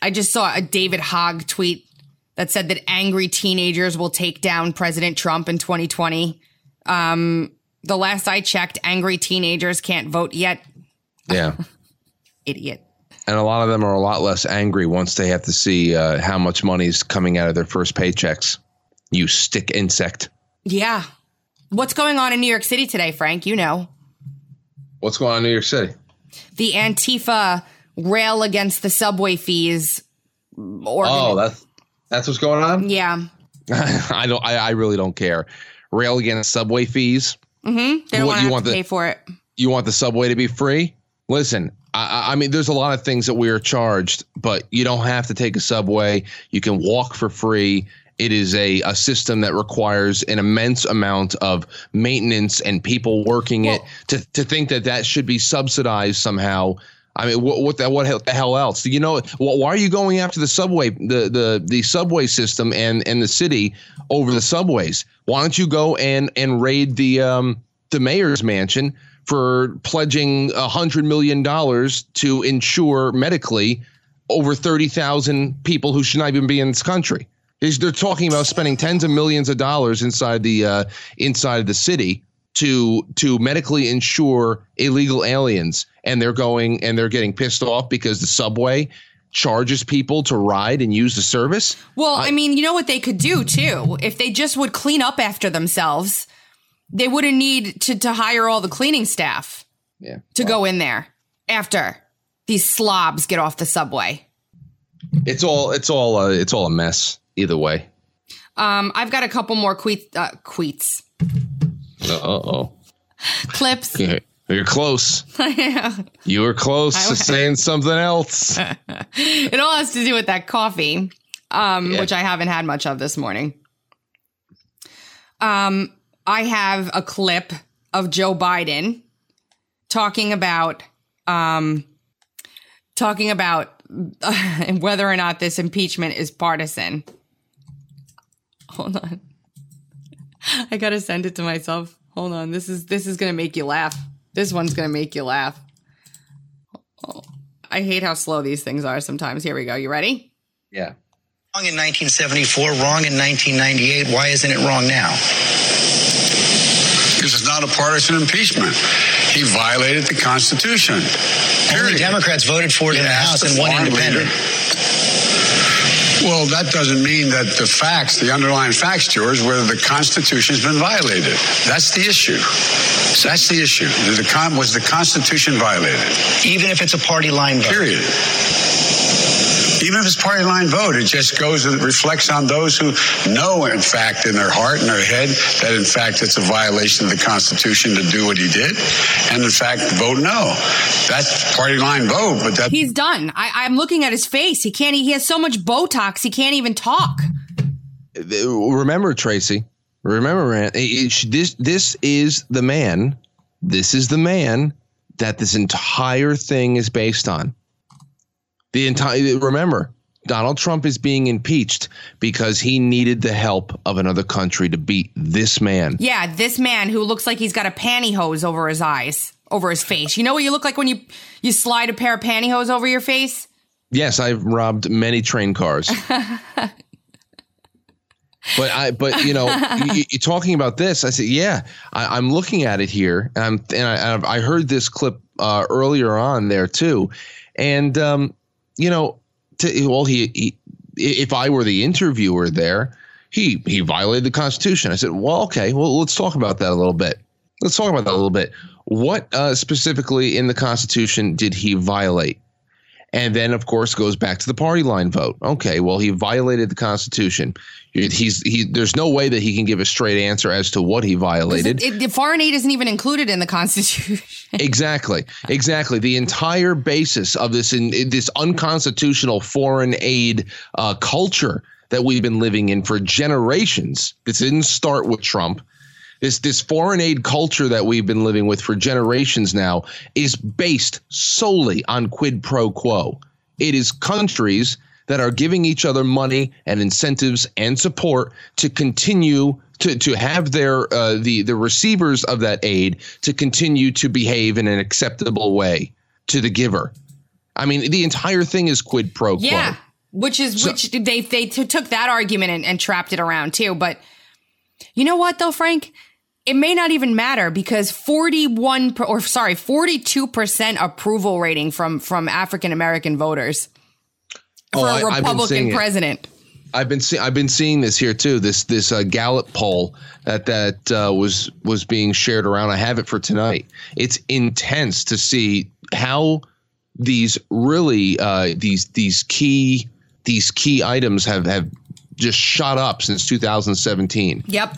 I just saw a David Hogg tweet that said that angry teenagers will take down President Trump in twenty twenty. Um, the last I checked, angry teenagers can't vote yet. Yeah. Idiot. And a lot of them are a lot less angry once they have to see uh, how much money is coming out of their first paychecks. You stick insect. Yeah. What's going on in New York City today, Frank? You know. What's going on in New York City? The Antifa rail against the subway fees. Organ- oh, that's that's what's going on? Yeah. I don't. I, I really don't care. Rail against subway fees. Mm-hmm. They don't What, want you to want have to the- pay for it. You want the subway to be free? Listen, I, I mean, there's a lot of things that we are charged, but you don't have to take a subway. You can walk for free. It is a, a system that requires an immense amount of maintenance and people working Well, it. To to think that that should be subsidized somehow. I mean, what what the, what the hell else? You know, why are you going after the subway, the the the subway system and and the city over the subways? Why don't you go and and raid the um the mayor's mansion for pledging a hundred million dollars to insure medically over thirty thousand people who should not even be in this country? They're talking about spending tens of millions of dollars inside the uh, inside the city to to medically insure illegal aliens, and they're going and they're getting pissed off because the subway charges people to ride and use the service. Well, I, I mean, you know what they could do too? If they just would clean up after themselves, they wouldn't need to, to hire all the cleaning staff yeah, to well, go in there after these slobs get off the subway. It's all it's all uh, it's all a mess either way. Um, I've got a couple more tweet, uh, tweets. Uh oh. Clips. You're close. You were close to saying something else. It all has to do with that coffee, um, Yeah. which I haven't had much of this morning. Um, I have a clip of Joe Biden talking about, um, talking about uh, whether or not this impeachment is partisan. Hold on. I gotta send it to myself. Hold on. This is this is gonna make you laugh. This one's gonna make you laugh. Oh, I hate how slow these things are sometimes. Here we go. You ready? Yeah. Wrong in nineteen seventy-four, wrong in nineteen ninety-eight. Why isn't it wrong now? Because it's not a partisan impeachment. He violated the Constitution. Only Democrats voted for it in the House and one independent. Well, that doesn't mean that the facts, the underlying facts, George, whether the Constitution's been violated. That's the issue. That's the issue. The con- was the Constitution violated? Even if it's a party line vote. Period. Even if it's party line vote, it just goes and reflects on those who know, in fact, in their heart and their head, that in fact it's a violation of the Constitution to do what he did, and in fact vote no. That's party line vote, but that He's done. I, I'm looking at his face. He can't. He has so much Botox. He can't even talk. Remember, Tracy. Remember, man. it- This this is the man. This is the man that this entire thing is based on. The entire remember, Donald Trump is being impeached because he needed the help of another country to beat this man. Yeah, this man who looks like he's got a pantyhose over his eyes, over his face. You know what you look like when you you slide a pair of pantyhose over your face? Yes, I've robbed many train cars. But I, but you know, you, you're talking about this. I said, yeah, I, I'm looking at it here, and, I'm, and I, I've- I heard this clip uh, earlier on there too, and um, you know, to, well, he, he, if I were the interviewer there, he he violated the Constitution. I said, well, okay, well, let's talk about that a little bit. Let's talk about that a little bit. What uh, specifically in the Constitution did he violate? And then, of course, goes back to the party line vote. Okay, well, he violated the Constitution. He's he. There's no way that he can give a straight answer as to what he violated. It, it, foreign aid isn't even included in the Constitution. Exactly, exactly. The entire basis of this in, in this unconstitutional foreign aid uh, culture that we've been living in for generations. This didn't start with Trump. This this foreign aid culture that we've been living with for generations now is based solely on quid pro quo. It is countries that are giving each other money and incentives and support to continue to to have their uh, the the receivers of that aid to continue to behave in an acceptable way to the giver. I mean, the entire thing is quid pro quo. Yeah. Which is So- which they they t- took that argument and, and trapped it around too. But you know what though, Frank? It may not even matter because forty-one per, or sorry, forty-two percent approval rating from from African American voters Oh, for I- a I've been seeing Republican it. president. I've been see- I've been seeing this here too. This this uh, Gallup poll that that uh, was was being shared around. I have it for tonight. It's intense to see how these really uh, these these key these key items have have just shot up since two thousand seventeen. Yep.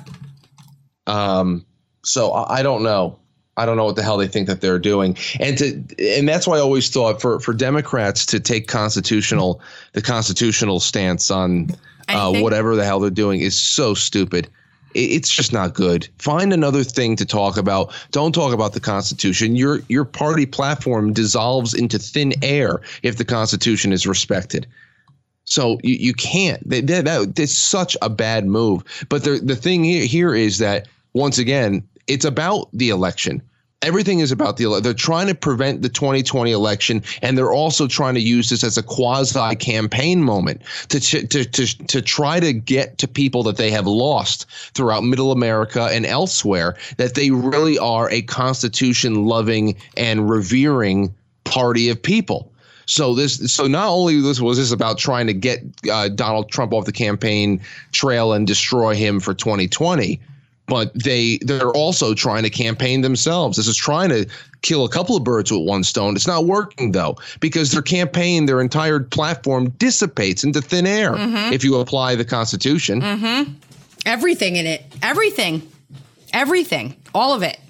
Um, so I, I don't know. I don't know what the hell they think that they're doing. And to and that's why I always thought for, for Democrats to take constitutional the constitutional stance on uh, Anything? whatever the hell they're doing is so stupid. It, it's just not good. Find another thing to talk about. Don't talk about the Constitution. Your your party platform dissolves into thin air if the Constitution is respected. So you, you can't. That, that, that, that's such a bad move. But the the thing here, here is that, once again, it's about the election. Everything is about the election. They're trying to prevent the twenty twenty election, and they're also trying to use this as a quasi campaign moment to, ch- to to to try to get to people that they have lost throughout Middle America and elsewhere, that they really are a Constitution loving and revering party of people. So this, so not only this was this about trying to get uh, Donald Trump off the campaign trail and destroy him for twenty twenty, but they they're also trying to campaign themselves. This is trying to kill a couple of birds with one stone. It's not working though, because their campaign, their entire platform dissipates into thin air Mhm. if you apply the Constitution. Mm-hmm. Everything in it. Everything. Everything. All of it.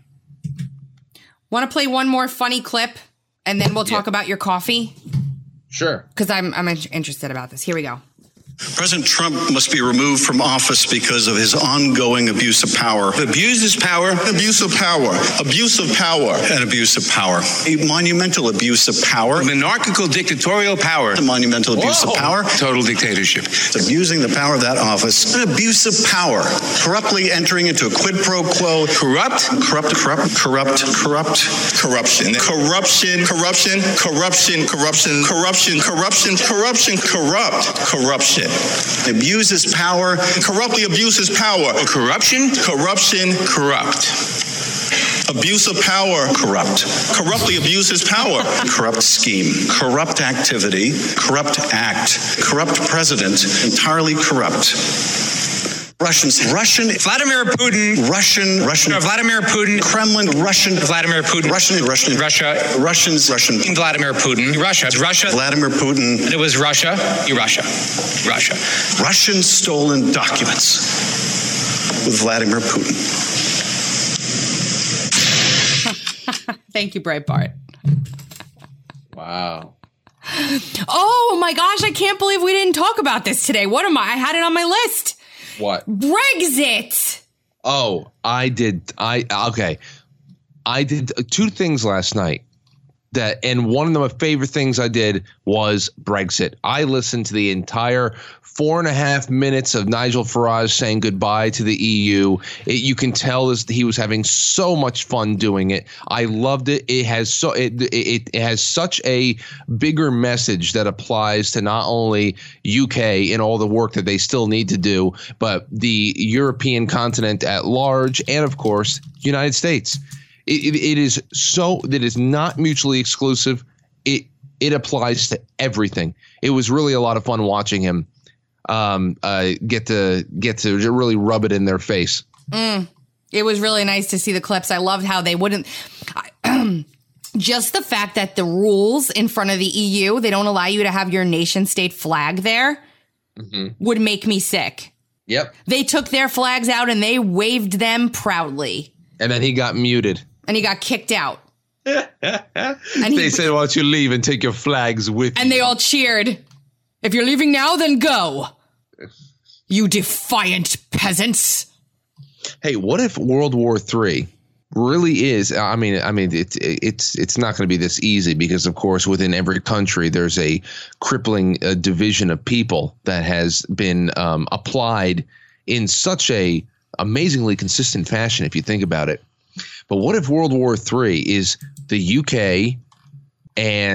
Want to play one more funny clip, and then we'll talk Yeah. about your coffee? Sure. Because I'm I'm interested about this. Here we go. President Trump must be removed from office because of his ongoing abuse of power. Abuse his power. Abuse of power. Abuse of power. And abuse of power. A monumental abuse of power. Monarchical dictatorial power. A monumental abuse Whoa. of power. Total dictatorship. Abusing the power of that office. An abuse of power. Corruptly entering into a quid pro quo. Corrupt. Corrupt, corrupt, corrupt, corrupt. Corruption. Corruption. Corruption. Corruption. Corruption. Corruption. Corruption. Corruption. Corrupt. Corruption. Abuses power. Corruptly abuses power. Corruption. Corruption. Corrupt. Abuse of power. Corrupt. Corruptly abuses power. Corrupt scheme. Corrupt activity. Corrupt act. Corrupt president. Entirely corrupt. Russians, Russian, Vladimir Putin, Russian, Russian, no, Vladimir Putin, Kremlin, Russian, Vladimir Putin, Russian, Russian, Russia, Russians, Russian, Vladimir Putin, Russia, Russia, Vladimir Putin. and it was Russia, you Russia, Russia. Russian stolen documents with Vladimir Putin. Thank you, Breitbart. Wow. Oh my gosh, I can't believe we didn't talk about this today. What am I? I had it on my list. What? Brexit. Oh, I did. I okay. I did two things last night. That and one of my favorite things I did was Brexit. I listened to the entire four and a half minutes of Nigel Farage saying goodbye to the E U. It, you can tell this, he was having so much fun doing it. I loved it. It has so it, it it has such a bigger message that applies to not only U K and all the work that they still need to do, but the European continent at large, and of course, United States. It, it, it is so that is not mutually exclusive. It it applies to everything. It was really a lot of fun watching him um, uh, get to get to really rub it in their face. Mm. It was really nice to see the clips. I loved how they wouldn't. Just the fact that the rules in front of the E U, they don't allow you to have your nation state flag there, mm-hmm. would make me sick. Yep. They took their flags out and they waved them proudly. And then he got muted. And he got kicked out. and he, they said, why don't you leave and take your flags with and you? And they all cheered. If you're leaving now, then go. You defiant peasants. Hey, what if World War Three really is? I mean, I mean, it's it's it's not going to be this easy because, of course, within every country, there's a crippling uh, division of people that has been um, applied in such a amazingly consistent fashion, if you think about it. But what if World War Three is the U K and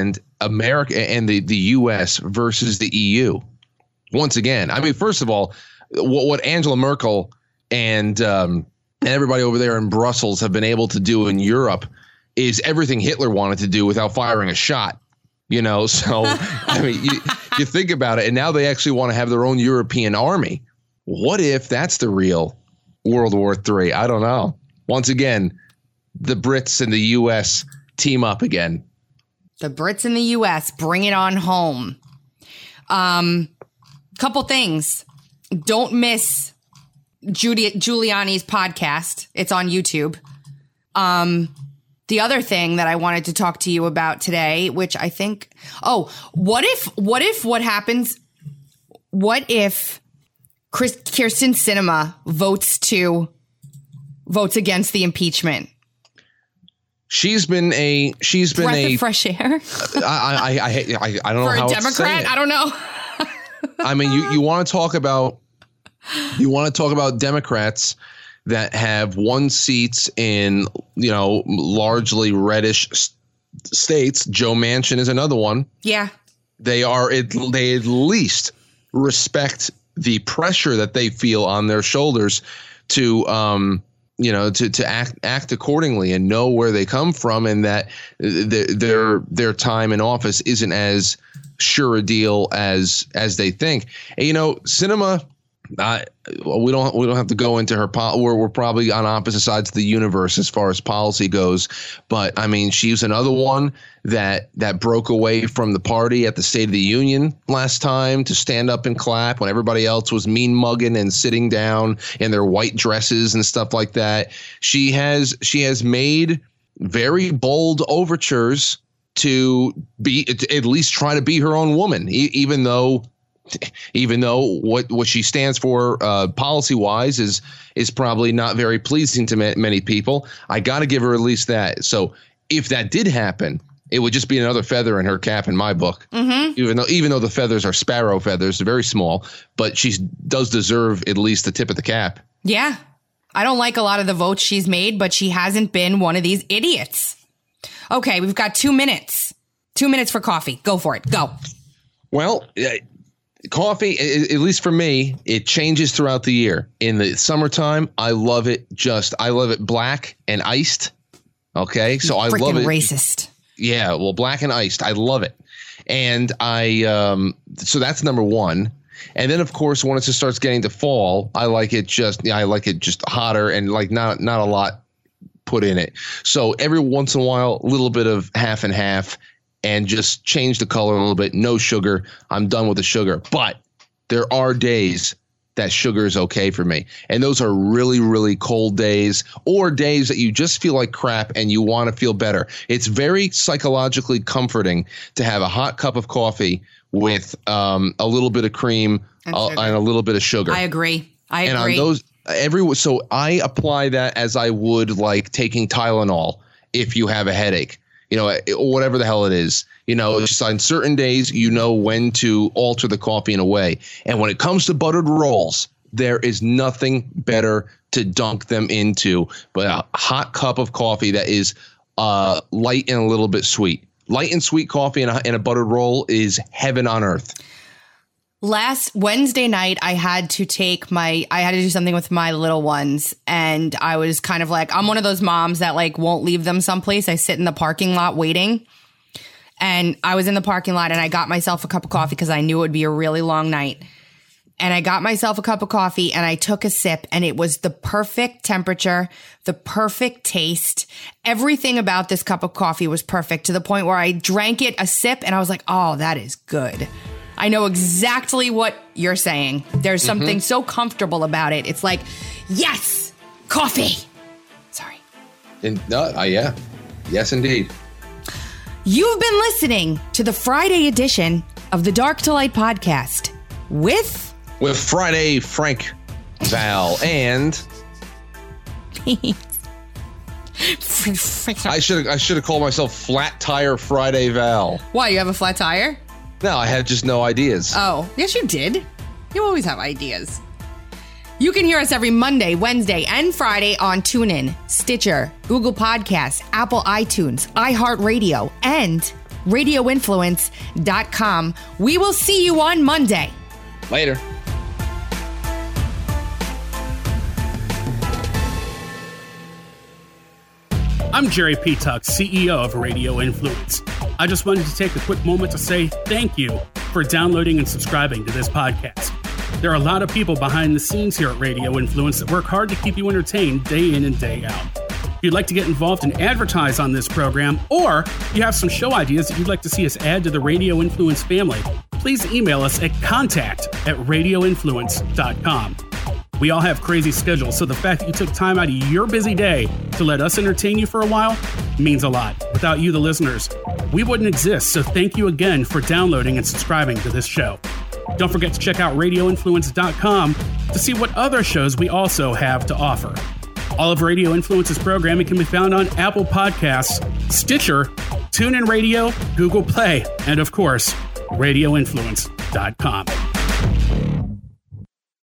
America and the, the U S versus the E U. Once again, I mean, first of all, what, what Angela Merkel and um, everybody over there in Brussels have been able to do in Europe is everything Hitler wanted to do without firing a shot. You know, so I mean, you, you think about it, and now they actually want to have their own European army. What if that's the real World War Three? I don't know. Once again, the Brits and the U S team up again. The Brits and the U S bring it on home. Um, couple things. Don't miss Judy Giuliani's podcast. It's on YouTube. Um, the other thing that I wanted to talk to you about today, which I think, oh, what if, what if, what happens? What if Chris, Kirsten Sinema votes to votes against the impeachment? She's been a she's been breath a of fresh air. I, I I I I don't know for how a Democrat. I don't know. I mean, you you want to talk about you want to talk about Democrats that have won seats in, you know, largely reddish s- states. Joe Manchin is another one. Yeah, they are. It, they at least respect the pressure that they feel on their shoulders to. Um, you know, to, to act act accordingly and know where they come from, and that th- their their time in office isn't as sure a deal as as they think. And, you know, Sinema, uh, we don't we don't have to go into her. Po- we're we're probably on opposite sides of the universe as far as policy goes, but I mean, she's another one that that broke away from the party at the State of the Union last time to stand up and clap when everybody else was mean mugging and sitting down in their white dresses and stuff like that. She has she has made very bold overtures to be to at least try to be her own woman, e- even though. Even though what, what she stands for uh, policy wise is is probably not very pleasing to ma- many people. I got to give her at least that. So if that did happen, it would just be another feather in her cap in my book. Mm-hmm. Even though even though the feathers are sparrow feathers, they're very small, but she does deserve at least the tip of the cap. Yeah. I don't like a lot of the votes she's made, but she hasn't been one of these idiots. Okay, we've got two minutes. Two minutes for coffee. Go for it. Go. Well, uh, coffee, at least for me, it changes throughout the year. In the summertime, I love it just, I love it black and iced. Okay, so I love it. Racist. Yeah, well, black and iced, I love it. And I, um, so that's number one. And then, of course, once it starts getting to fall, I like it just, I like it just hotter and like not, not a lot put in it. So every once in a while, a little bit of half and half. And just change the color a little bit. No sugar. I'm done with the sugar. But there are days that sugar is okay for me. And those are really, really cold days or days that you just feel like crap and you want to feel better. It's very psychologically comforting to have a hot cup of coffee with um, a little bit of cream and, uh, and a little bit of sugar. I agree. I and agree. on those, every, so I apply that as I would like taking Tylenol if you have a headache. You know, whatever the hell it is, you know, just on certain days, you know when to alter the coffee in a way. And when it comes to buttered rolls, there is nothing better to dunk them into but a hot cup of coffee that is uh, light and a little bit sweet. Light and sweet coffee and a, and a buttered roll is heaven on earth. Last Wednesday night, I had to take my, I had to do something with my little ones. And I was kind of like, I'm one of those moms that like won't leave them someplace. I sit in the parking lot waiting. And I was in the parking lot and I got myself a cup of coffee because I knew it would be a really long night. And I got myself a cup of coffee and I took a sip and it was the perfect temperature, the perfect taste. Everything about this cup of coffee was perfect to the point where I drank it a sip and I was like, oh, that is good. I know exactly what you're saying. There's something mm-hmm. so comfortable about it. It's like, yes, coffee. Sorry. And, uh, uh, yeah. Yes, indeed. You've been listening to the Friday edition of the Dark to Light podcast with... With Friday Frank, Val, and... I should I should have called myself Flat Tire Friday Val. Why, you have a flat tire? No, I had just no ideas. Oh, yes, you did. You always have ideas. You can hear us every Monday, Wednesday, and Friday on TuneIn, Stitcher, Google Podcasts, Apple iTunes, iHeartRadio, and radio influence dot com. We will see you on Monday. Later. I'm Jerry P. Tuck, C E O of Radio Influence. I just wanted to take a quick moment to say thank you for downloading and subscribing to this podcast. There are a lot of people behind the scenes here at Radio Influence that work hard to keep you entertained day in and day out. If you'd like to get involved and advertise on this program, or you have some show ideas that you'd like to see us add to the Radio Influence family, please email us at contact at radio influence dot com. We all have crazy schedules, so the fact that you took time out of your busy day to let us entertain you for a while means a lot. Without you, the listeners, we wouldn't exist, so thank you again for downloading and subscribing to this show. Don't forget to check out radio influence dot com to see what other shows we also have to offer. All of Radio Influence's programming can be found on Apple Podcasts, Stitcher, TuneIn Radio, Google Play, and of course, radio influence dot com.